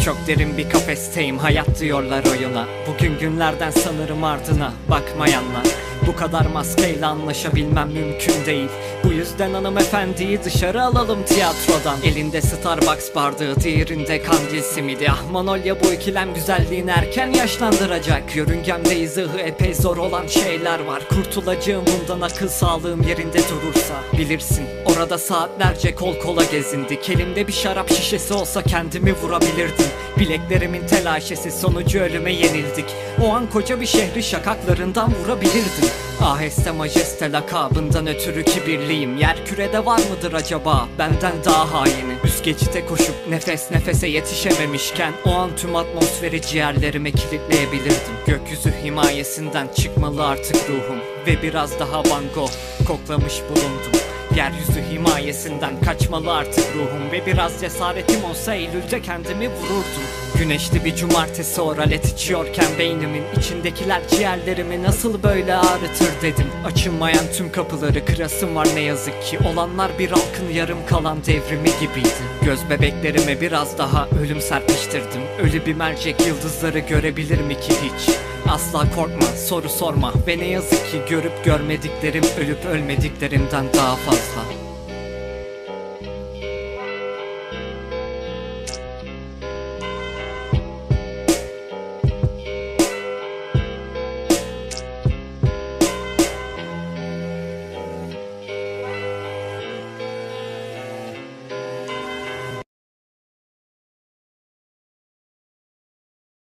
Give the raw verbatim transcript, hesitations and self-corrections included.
Çok derin bir kafesteyim, hayat diyorlar oyuna. Bugün günlerden sanırım ardına bakmayanlar. Bu kadar maskeyle anlaşabilmem mümkün değil. Bu yüzden hanımefendiyi dışarı alalım tiyatrodan. Elinde Starbucks bardağı, diğerinde kandil simidi. Ah Manolya, bu ikilem güzelliğini erken yaşlandıracak. Yörüngemde izahı epey zor olan şeyler var. Kurtulacağım bundan akıl sağlığım yerinde durursa. Bilirsin orada saatlerce kol kola gezindik. Elimde bir şarap şişesi olsa kendimi vurabilirdim. Bileklerimin telaşesi sonucu ölüme yenildik. O an koca bir şehri şakaklarından vurabilirdim. Aheste majeste lakabından ötürü kibirliyim. Yerkürede var mıdır acaba benden daha haini? Üst geçite koşup nefes nefese yetişememişken o an tüm atmosferi ciğerlerime kilitleyebilirdim. Gökyüzü himayesinden çıkmalı artık ruhum ve biraz daha Van Gogh koklamış bulundum. Yeryüzü himayesinden kaçmalı artık ruhum ve biraz cesaretim olsa Eylül'de kendimi vururdum. Güneşli bir cumartesi oralet içiyorken beynimin içindekiler ciğerlerimi nasıl böyle ağrıtır dedim. Açılmayan tüm kapıları kırasım var ne yazık ki. Olanlar bir halkın yarım kalan devrimi gibiydi. Göz bebeklerime biraz daha ölüm serpiştirdim. Ölü bir mercek yıldızları görebilir mi ki hiç? Asla korkma, soru sorma ve ne yazık ki görüp görmediklerim ölüp ölmediklerimden daha fazla.